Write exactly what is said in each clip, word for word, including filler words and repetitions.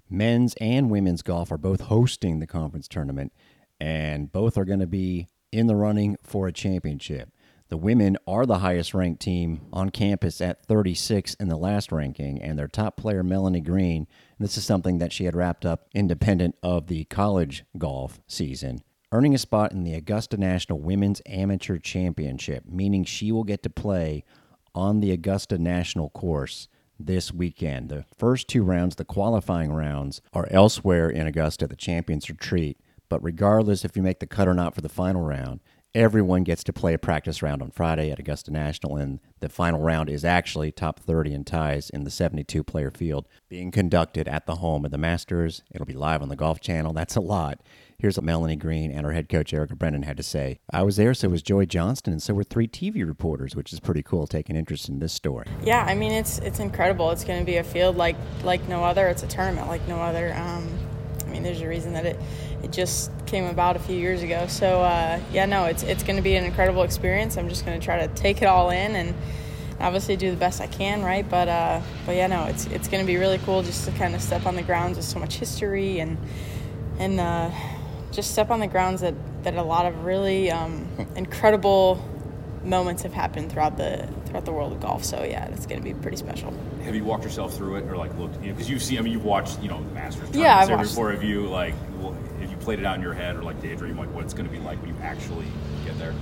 Men's and women's golf are both hosting the conference tournament, and both are going to be in the running for a championship. The women are the highest-ranked team on campus at thirty-six in the last ranking, and their top player, Melanie Green, this is something that she had wrapped up independent of the college golf season, earning a spot in the Augusta National Women's Amateur Championship, meaning she will get to play on the Augusta National course this weekend. The first two rounds, the qualifying rounds, are elsewhere in Augusta, the Champions Retreat, but regardless if you make the cut or not for the final round, everyone gets to play a practice round on Friday at Augusta National, and the final round is actually top thirty in ties in the seventy-two player field being conducted at the home of the Masters. It'll be live on the Golf Channel. That's a lot. Here's what Melanie Green and her head coach, Erica Brennan, had to say. I was there, so was Joey Johnston, and so were three T V reporters, which is pretty cool, taking interest in this story. Yeah, I mean, it's it's incredible. It's going to be a field like like no other. It's a tournament like no other. Um, I mean, there's a reason that it, it just came about a few years ago. So, uh, yeah, no, it's it's going to be an incredible experience. I'm just going to try to take it all in and obviously do the best I can, right? But, uh, but yeah, no, it's it's going to be really cool just to kind of step on the grounds with so much history and and uh, just step on the grounds that, that a lot of really um, incredible moments have happened throughout the throughout the world of golf. So yeah, it's going to be pretty special. Have you walked yourself through it, or like looked? You know, because you've seen. I mean, you've watched. You know, the Masters. Yeah, I've there watched. Before, have you like, well, have you played it out in your head, or like daydream, like what it's going to be like when you actually get there?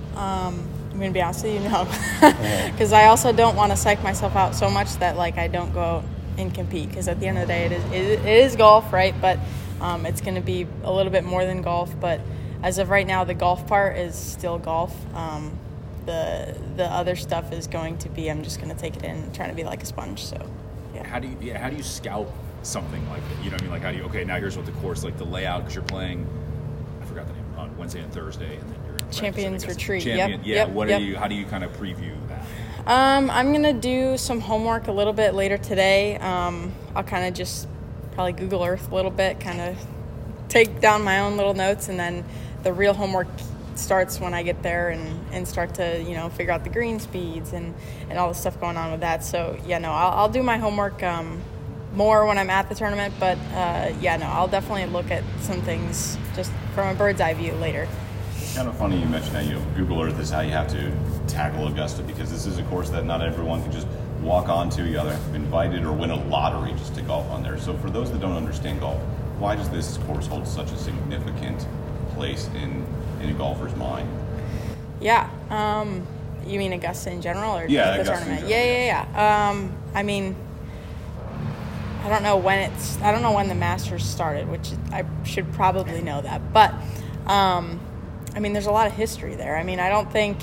Um, I'm going to be honest with you, no, because I also don't want to psych myself out so much that like I don't go out and compete. Because at the end of the day, it is it, it is golf, right? But um, it's going to be a little bit more than golf. But as of right now, the golf part is still golf. Um, The the other stuff is going to be I'm just going to take it in and trying to be like a sponge. So, yeah. How do you yeah, how do you scout something like that? You know what I mean? Like how do you okay now here's what the course like the layout because you're playing I forgot the name on Wednesday and Thursday and then you're in Champions Retreat. Champion, Yep. Yeah. Yep. What yep. are you? How do you kind of preview that? Um, I'm gonna do some homework a little bit later today. Um, I'll kind of just probably Google Earth a little bit, kind of take down my own little notes, and then the real homework starts when I get there and, and start to, you know, figure out the green speeds and, and all the stuff going on with that. So, yeah, no, I'll, I'll do my homework um, more when I'm at the tournament. But, uh, yeah, no, I'll definitely look at some things just from a bird's eye view later. It's kind of funny you mentioned that, you know, Google Earth is how you have to tackle Augusta because this is a course that not everyone can just walk onto. You either have to be invited or win a lottery just to golf on there. So for those that don't understand golf, why does this course hold such a significant place in in a golfer's mind? Yeah. Um, you mean Augusta in general or yeah, the Augusta tournament? In general, yeah, yeah, yeah. Um, I mean, I don't know when it's. I don't know when the Masters started, which I should probably know that. But um, I mean, there's a lot of history there. I mean, I don't think.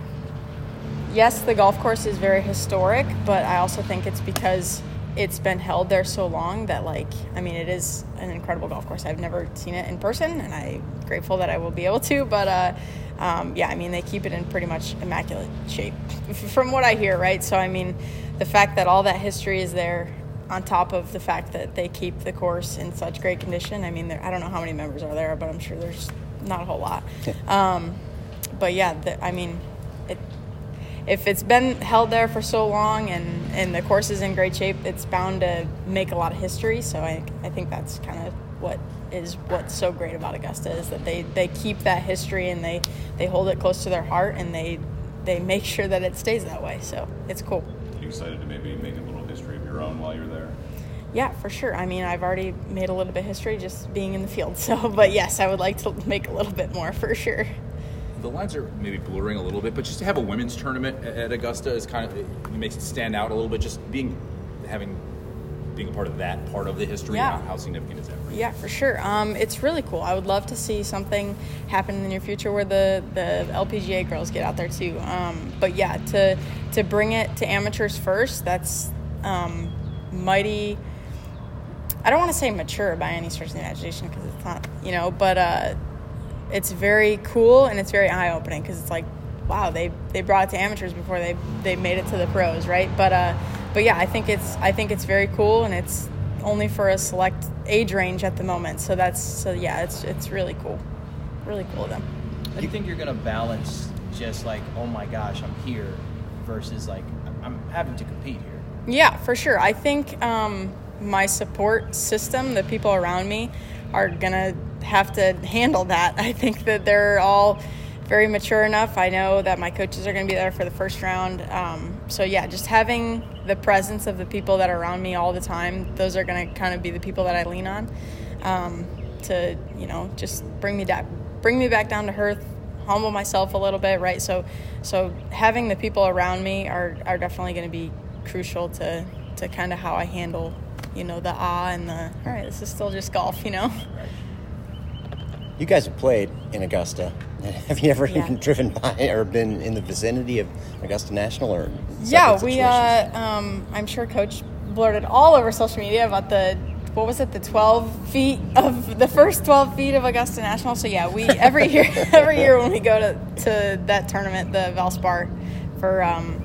Yes, the golf course is very historic, but I also think it's because it's been held there so long that, like, I mean, it is an incredible golf course. I've never seen it in person, and I'm grateful that I will be able to. But, uh, um, yeah, I mean, they keep it in pretty much immaculate shape from what I hear, right? So, I mean, the fact that all that history is there on top of the fact that they keep the course in such great condition. I mean, there, I don't know how many members are there, but I'm sure there's not a whole lot. Um, but, yeah, the, I mean, it if it's been held there for so long and, and the course is in great shape, it's bound to make a lot of history. So I I think that's kind of what is what's so great about Augusta is that they, they keep that history and they, they hold it close to their heart and they they make sure that it stays that way. So it's cool. Are you excited to maybe make a little history of your own while you're there? Yeah, for sure. I mean, I've already made a little bit of history just being in the field. So, but yes, I would like to make a little bit more for sure. The lines are maybe blurring a little bit, but just to have a women's tournament at Augusta is kind of it makes it stand out a little bit. Just being having being a part of that part of the history. Yeah. How, how significant is that for you? Yeah, for sure. Um, it's really cool. I would love to see something happen in the near future where the, the L P G A girls get out there too. Um, but yeah, to to bring it to amateurs first, that's um, mighty. I don't want to say mature by any stretch of the imagination because it's not, you know, but. Uh, It's very cool and it's very eye-opening because it's like, wow, they, they brought it to amateurs before they they made it to the pros, right? But uh, but yeah, I think it's I think it's very cool and it's only for a select age range at the moment. So that's so yeah, it's it's really cool, really cool of them. Do you think you're gonna balance just like, oh my gosh, I'm here, versus like I'm having to compete here? Yeah, for sure. I think um, my support system, the people around me, are going to have to handle that. I think that they're all very mature enough. I know that my coaches are going to be there for the first round. Um, so, yeah, just having the presence of the people that are around me all the time, those are going to kind of be the people that I lean on um, to, you know, just bring me, da- bring me back down to earth, humble myself a little bit, right? So so having the people around me are, are definitely going to be crucial to, to kind of how I handle, you know, the ah and the, all right, this is still just golf, you know? You guys have played in Augusta. Have you ever Yeah. even driven by or been in the vicinity of Augusta National or Yeah, separate we, situations? uh, um, I'm sure Coach blurted all over social media about the, what was it, the twelve feet of, the first twelve feet of Augusta National. So, yeah, we, every year, every year when we go to, to that tournament, the Valspar for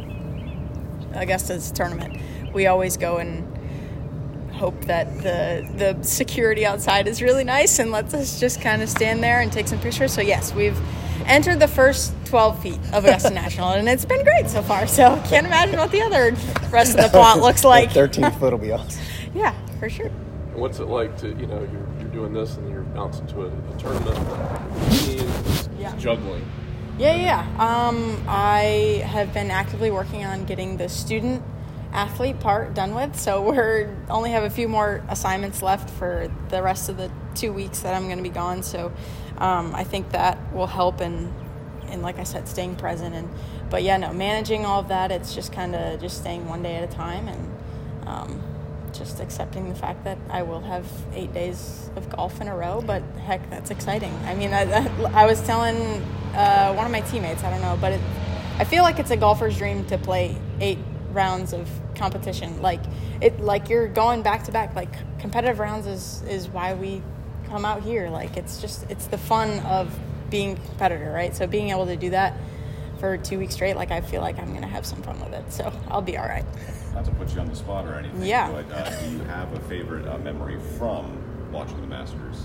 um, Augusta's tournament, we always go and hope that the the security outside is really nice and lets us just kind of stand there and take some pictures. So yes, we've entered the first twelve feet of Augusta National, and it's been great so far. So can't imagine what the other rest of the plot looks like. thirteen foot will be awesome. Yeah, for sure. And what's it like to, you know, you're, you're doing this and you're bouncing to a, a tournament, routine, Yeah. juggling. Yeah, yeah. Um, I have been actively working on getting the student athlete part done with, so we're only have a few more assignments left for the rest of the two weeks that I'm going to be gone. So um, I think that will help in, in like I said, staying present. And but yeah, no, managing all of that. It's just kind of just staying one day at a time and um, just accepting the fact that I will have eight days of golf in a row. But heck, that's exciting. I mean, I, I, I was telling uh, one of my teammates, I don't know, but it, I feel like it's a golfer's dream to play eight rounds of competition. Like it, like you're going back to back. Like competitive rounds is is why we come out here. Like it's just it's the fun of being a competitor, right? So being able to do that for two weeks straight, like I feel like I'm gonna have some fun with it. So I'll be all right. Not to put you on the spot or anything, Yeah. but uh, do you have a favorite uh, memory from watching the Masters?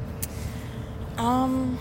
Um,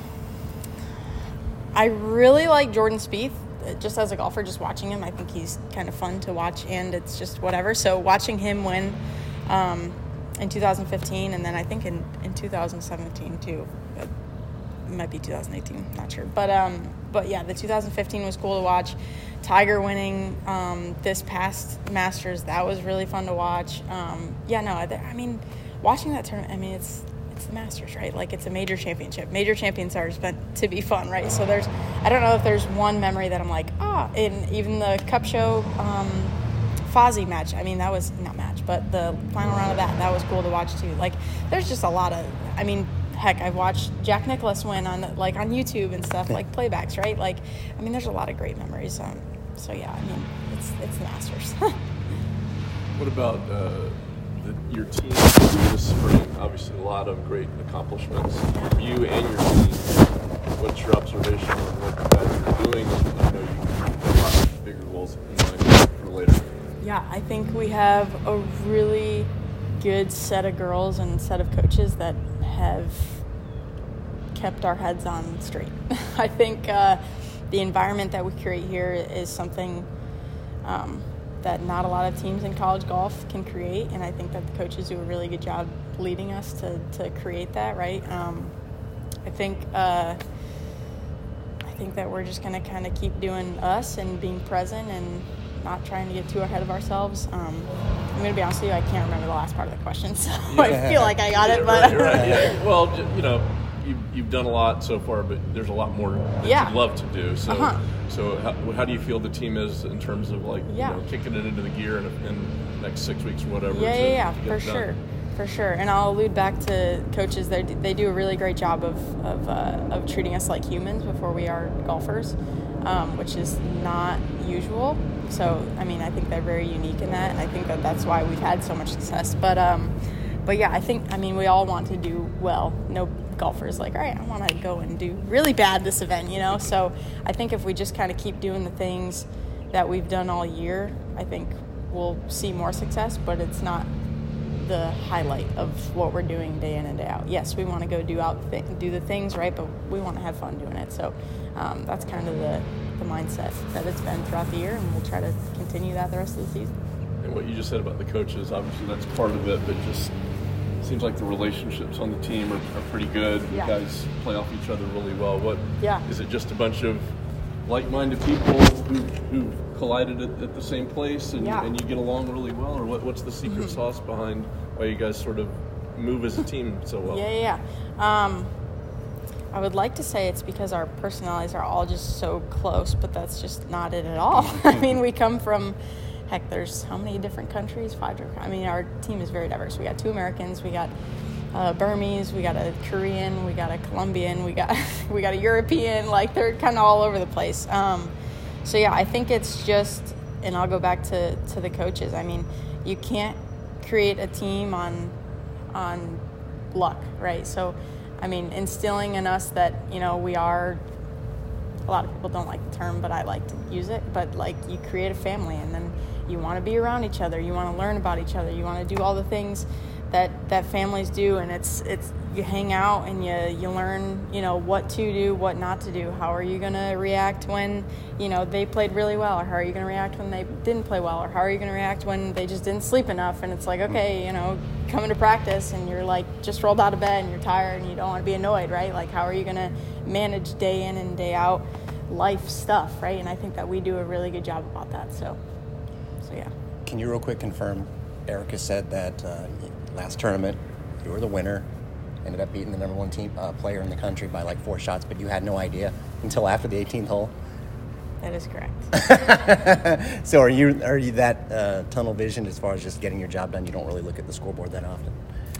I really like Jordan Spieth. Just as a golfer, just watching him, I think he's kind of fun to watch, and it's just whatever. So watching him win um, in two thousand fifteen, and then I think in, in two thousand seventeen too. It might be two thousand eighteen, not sure. But um, but yeah, the two thousand fifteen was cool to watch. Tiger winning um, this past Masters, that was really fun to watch. Um, yeah, no, I, I mean, watching that tournament, I mean, it's it's the Masters, right? Like it's a major championship. Major champions are meant to be fun, right? So there's, I don't know if there's one memory that I'm like, ah, in even the Cup Show um, Fozzie match. I mean, that was not match, but the final round of that, that was cool to watch too. Like there's just a lot of, I mean, heck, I've watched Jack Nicklaus win on like on YouTube and stuff, like playbacks, right? Like, I mean, there's a lot of great memories. Um, so yeah, I mean, it's it's the Masters. What about uh, the, your team this spring? Obviously, a lot of great accomplishments from you and your team. What's your observation on what you guys are doing? I know you have a lot of bigger goals in mind for later. Yeah, I think we have a really good set of girls and set of coaches that have kept our heads on straight. I think uh, the environment that we create here is something um, that not a lot of teams in college golf can create, and I think that the coaches do a really good job leading us to, to create that, right? Um, I think uh, I think that we're just going to kind of keep doing us and being present and not trying to get too ahead of ourselves. Um, I'm going to be honest with you, I can't remember the last part of the question, so I feel like I got it, but Right, right, yeah. Well, j- you know, you've, you've done a lot so far, but there's a lot more that Yeah. you'd love to do. So, Uh-huh. so how, how do you feel the team is in terms of like, Yeah. you know, kicking it into the gear in, in the next six weeks or whatever? Yeah, to, yeah, yeah, to get for it done? sure, for sure. And I'll allude back to coaches. They they do a really great job of of, uh, of treating us like humans before we are golfers, um, which is not usual. So, I mean, I think they're very unique in that, and I think that that's why we've had so much success. But, um, but yeah, I think, I mean, we all want to do well. No golfer's like, all right, I want to go and do really bad this event, you know? So I think if we just kind of keep doing the things that we've done all year, I think we'll see more success, but it's not the highlight of what we're doing day in and day out. Yes, we want to go do out th- do the things, right, but we want to have fun doing it. So um, that's kind of the, the mindset that it's been throughout the year, and we'll try to continue that the rest of the season. and what you just said about the coaches, obviously that's part of it, but just seems like the relationships on the team are, are pretty good. Yeah. You guys play off each other really well. What Yeah. is it? Just a bunch of like-minded people who who collided at, at the same place, and, Yeah. and you get along really well, or what, what's the secret Mm-hmm. sauce behind why you guys sort of move as a team so well? Yeah, yeah, yeah. Um, I would like to say it's because our personalities are all just so close, but that's just not it at all. I mean, we come from, heck, there's how many different countries? Five different. I mean, our team is very diverse. We got two Americans, we got uh, Burmese, we got a Korean, we got a Colombian, we got we got a European. Like, they're kind of all over the place. Um, so yeah, I think it's just, and I'll go back to, to the coaches. I mean, you can't create a team on on luck, right? So, I mean, instilling in us that, you know, we are, a lot of people don't like the term, but I like to use it, but like, you create a family, and then you want to be around each other, you want to learn about each other, you want to do all the things that that families do, and it's it's you hang out and you you learn, you know, what to do, what not to do. How are you going to react when, you know, they played really well, or how are you going to react when they didn't play well, or how are you going to react when they just didn't sleep enough? And it's like, okay, you know, coming to practice and you're like just rolled out of bed and you're tired and you don't want to be annoyed, right? Like, how are you going to manage day in and day out life stuff, right? And I think that we do a really good job about that. So, so yeah. Can you real quick confirm, Erica said that uh, last tournament you were the winner, ended up beating the number one team uh, player in the country by like four shots, but you had no idea until after the eighteenth hole? That is correct. So are you are you that uh, tunnel vision as far as just getting your job done? You don't really look at the scoreboard that often?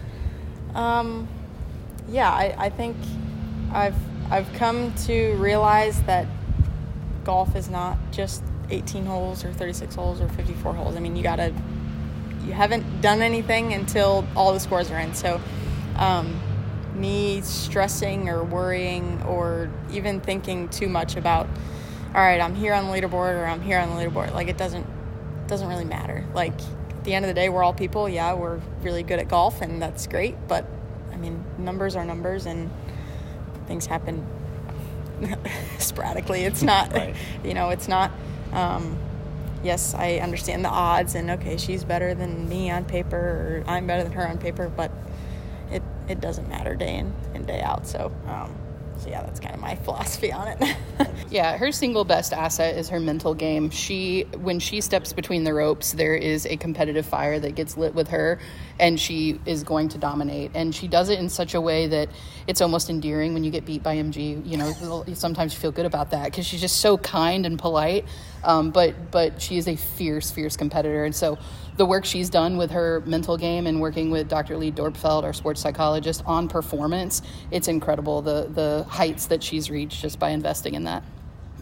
Um, yeah, I, I think I've I've come to realize that golf is not just eighteen holes or thirty-six holes or fifty-four holes. I mean, you gotta, you haven't done anything until all the scores are in. So, um, me stressing or worrying or even thinking too much about, all right, I'm here on the leaderboard or I'm here on the leaderboard, like, it doesn't doesn't really matter. Like, at the end of the day, we're all people. Yeah, we're really good at golf, and that's great. But I mean, numbers are numbers, and things happen sporadically. It's not, Right. you know, it's not. Um, yes, I understand the odds, and okay, she's better than me on paper, or I'm better than her on paper, but it it doesn't matter day in and day out. So, um, so yeah, that's kind of my philosophy on it. Yeah, her single best asset is her mental game. She, when she steps between the ropes, there is a competitive fire that gets lit with her, and she is going to dominate. And she does it in such a way that it's almost endearing when you get beat by M G. You know, sometimes you feel good about that because she's just so kind and polite. Um, but but she is a fierce, fierce competitor. And so the work she's done with her mental game and working with Doctor Lee Dorpfeld, our sports psychologist, on performance, it's incredible, the the heights that she's reached just by investing in that.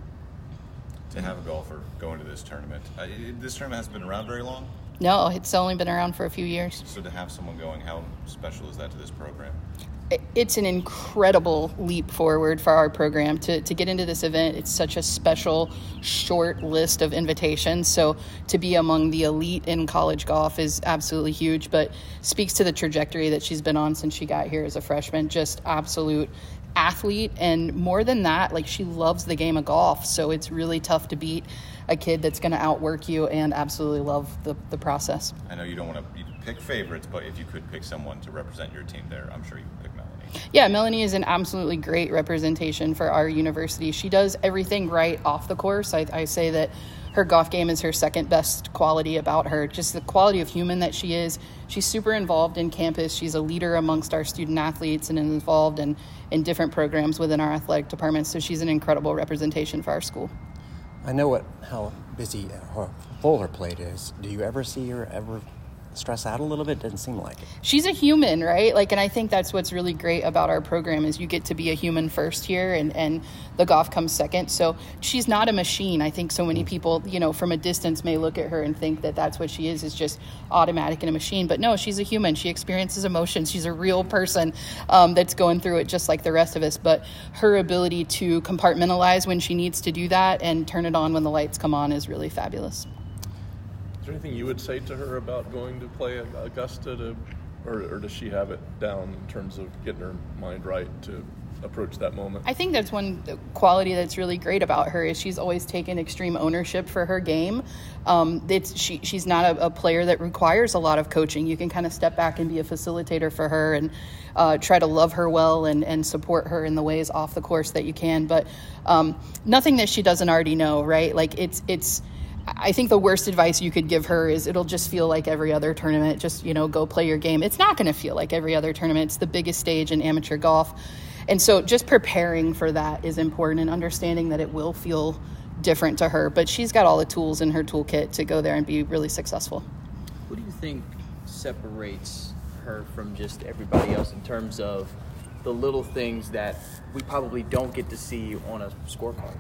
To have a golfer go into this tournament, uh, it- this tournament hasn't been around very long, No, it's only been around for a few years. so to have someone going, how special is that to this program? It's an incredible leap forward for our program to, to get into this event. It's such a special, short list of invitations. So to be among the elite in college golf is absolutely huge, but speaks to the trajectory that she's been on since she got here as a freshman. Just absolute athlete. And more than that, like, she loves the game of golf. So it's really tough to beat a kid that's going to outwork you and absolutely love the, the process. I know you don't want to pick favorites, but if you could pick someone to represent your team there, I'm sure you would pick Melanie. Yeah, Melanie is an absolutely great representation for our university. She does everything right off the course. I, I say that her golf game is her second best quality about her. Just the quality of human that she is. She's super involved in campus. She's a leader amongst our student athletes and involved in, in different programs within our athletic department. So she's an incredible representation for our school. I know what how busy or full her plate is. Do you ever see her ever stress out a little bit? Doesn't seem like it. She's a human, right? Like, and I think that's what's really great about our program is you get to be a human first here, and, and the golf comes second. So she's not a machine. I think so many people, you know, from a distance may look at her and think that that's what she is, is just automatic and a machine. But no, she's a human. She experiences emotions. She's a real person um, that's going through it just like the rest of us. But her ability to compartmentalize when she needs to do that and turn it on when the lights come on is really fabulous. Is there anything you would say to her about going to play Augusta to or, or does she have it down in terms of getting her mind right to approach that moment? I think that's one quality that's really great about her is she's always taken extreme ownership for her game. Um, it's she she's not a, a player that requires a lot of coaching. You can kind of step back and be a facilitator for her and uh, try to love her well and, and support her in the ways off the course that you can. But um, nothing that she doesn't already know, right? Like it's it's. I think the worst advice you could give her is it'll just feel like every other tournament. Just, you know, go play your game. It's not going to feel like every other tournament. It's the biggest stage in amateur golf. And so just preparing for that is important and understanding that it will feel different to her. But she's got all the tools in her toolkit to go there and be really successful. What do you think separates her from just everybody else in terms of the little things that we probably don't get to see on a scorecard?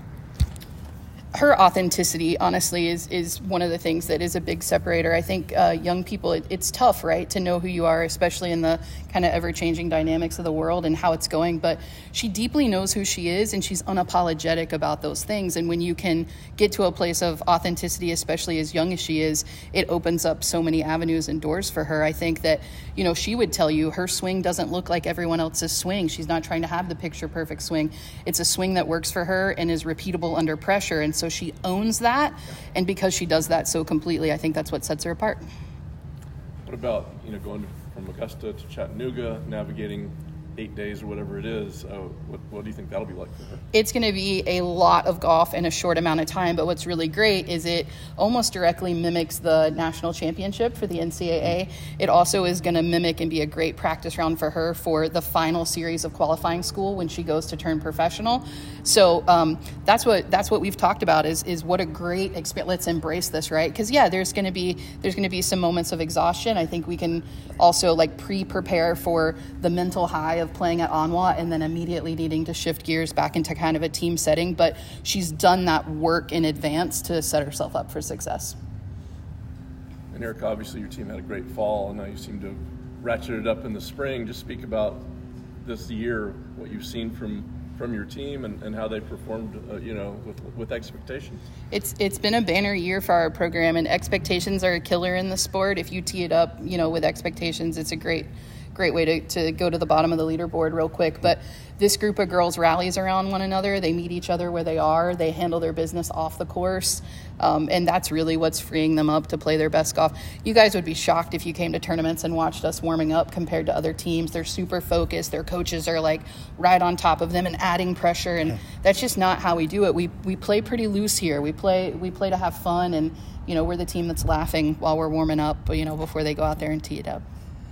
Her authenticity, honestly, is is one of the things that is a big separator. I think uh, young people, it, it's tough, right, to know who you are, especially in the kind of ever-changing dynamics of the world and how it's going. But she deeply knows who she is, and she's unapologetic about those things. And when you can get to a place of authenticity, especially as young as she is, it opens up so many avenues and doors for her. I think that, you know, she would tell you her swing doesn't look like everyone else's swing. She's not trying to have the picture-perfect swing. It's a swing that works for her and is repeatable under pressure. And so she owns that, and because she does that so completely, I think that's what sets her apart. What about, you know, going from Augusta to Chattanooga, navigating eight days or whatever it is? Uh, what, what do you think that'll be like for her? It's going to be a lot of golf in a short amount of time, but what's really great is it almost directly mimics the national championship for the N C double A. It also is going to mimic and be a great practice round for her for the final series of qualifying school when she goes to turn professional. So um, that's what that's what we've talked about is is what a great experience. Let's embrace this, right? Because yeah, there's going to be there's going to be some moments of exhaustion. I think we can also like pre-prepare for the mental high of playing at Anwa and then immediately needing to shift gears back into kind of a team setting. But she's done that work in advance to set herself up for success. And Erica, obviously your team had a great fall, and now you seem to have ratcheted up in the spring. Just speak about this year, what you've seen from from your team and, and how they performed, uh, you know, with with expectations. It's it's been a banner year for our program, and expectations are a killer in the sport. If you tee it up, you know, with expectations, it's a great great way to, to go to the bottom of the leaderboard real quick. But this group of girls rallies around one another. They meet each other where they are. They handle their business off the course. Um, and that's really what's freeing them up to play their best golf. You guys would be shocked if you came to tournaments and watched us warming up compared to other teams. They're super focused. Their coaches are like right on top of them and adding pressure. And that's just not how we do it. We we play pretty loose here. We play we play to have fun. And, you know, we're the team that's laughing while we're warming up, you know, before they go out there and tee it up.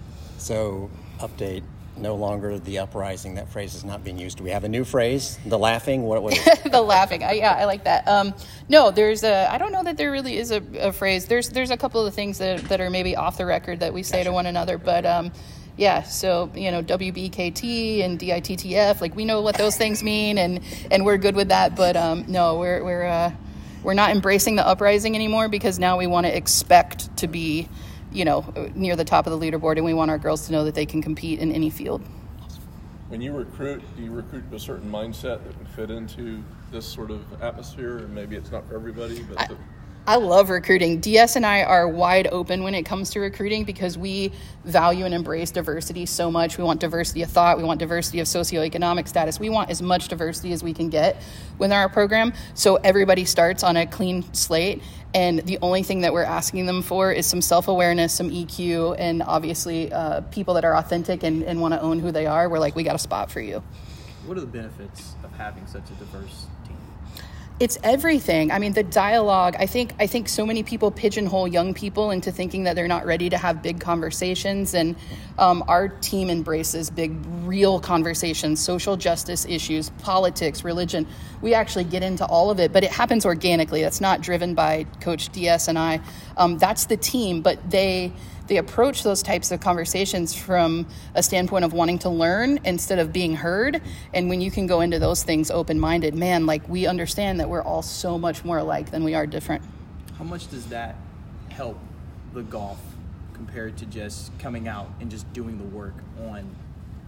So, update, no longer the uprising. That phrase is not being used. Do we have a new phrase? The laughing? What, what is it? The laughing. I, yeah, I like that. Um, no, there's a, I don't know that there really is a, a phrase. There's there's a couple of things that, that are maybe off the record that we say Gotcha. to one another. But, um, yeah, so, you know, W B K T and D I T T F, like we know what those things mean, and, and we're good with that. But, um, no, we're, we're, uh, we're not embracing the uprising anymore because now we want to expect to be, you know, near the top of the leaderboard, and we want our girls to know that they can compete in any field. When you recruit, do you recruit a certain mindset that would fit into this sort of atmosphere? And maybe it's not for everybody, but... I, the- I love recruiting. D S and I are wide open when it comes to recruiting because we value and embrace diversity so much. We want diversity of thought. We want diversity of socioeconomic status. We want as much diversity as we can get within our program. So everybody starts on a clean slate. And the only thing that we're asking them for is some self-awareness, some E Q, and obviously uh, people that are authentic and, and want to own who they are. We're like, we got a spot for you. What are the benefits of having such a diverse team? It's everything. I mean, the dialogue, I think I think so many people pigeonhole young people into thinking that they're not ready to have big conversations. And um, our team embraces big, real conversations, social justice issues, politics, religion. We actually get into all of it, but it happens organically. That's not driven by Coach D S and I. Um, that's the team, but they... They approach those types of conversations from a standpoint of wanting to learn instead of being heard. And when you can go into those things open-minded, man, like we understand that we're all so much more alike than we are different. How much does that help the golf compared to just coming out and just doing the work on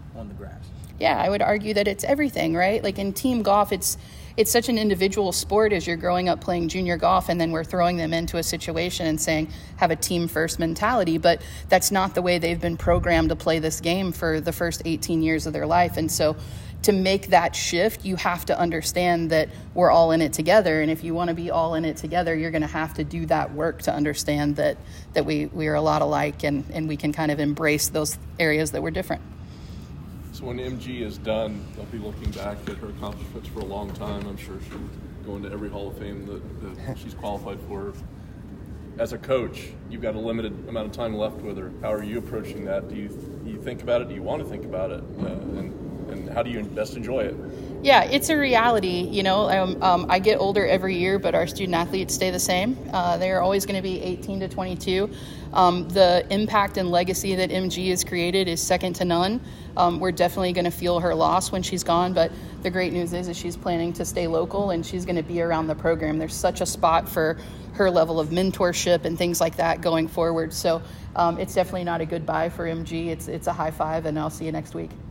on the grass? Yeah, I would argue that it's everything, right? Like in team golf, it's it's such an individual sport as you're growing up playing junior golf, and then we're throwing them into a situation and saying, have a team first mentality. But that's not the way they've been programmed to play this game for the first eighteen years of their life. And so to make that shift, you have to understand that we're all in it together. And if you want to be all in it together, you're going to have to do that work to understand that that we, we are a lot alike, and, and we can kind of embrace those areas that we're different. So when M G is done, they'll be looking back at her accomplishments for a long time. I'm sure she'll go into every Hall of Fame that, that she's qualified for. As a coach, you've got a limited amount of time left with her. How are you approaching that? Do you do you think about it? Do you want to think about it? Uh, and, and how do you best enjoy it? Yeah, it's a reality. You know, um, um, I get older every year, but our student athletes stay the same. Uh, they're always going to be eighteen to twenty-two. Um, the impact and legacy that M G has created is second to none. Um, we're definitely going to feel her loss when she's gone, but the great news is, is she's planning to stay local, and she's going to be around the program. There's such a spot for her level of mentorship and things like that going forward. So um, it's definitely not a goodbye for M G. It's it's a high five, and I'll see you next week.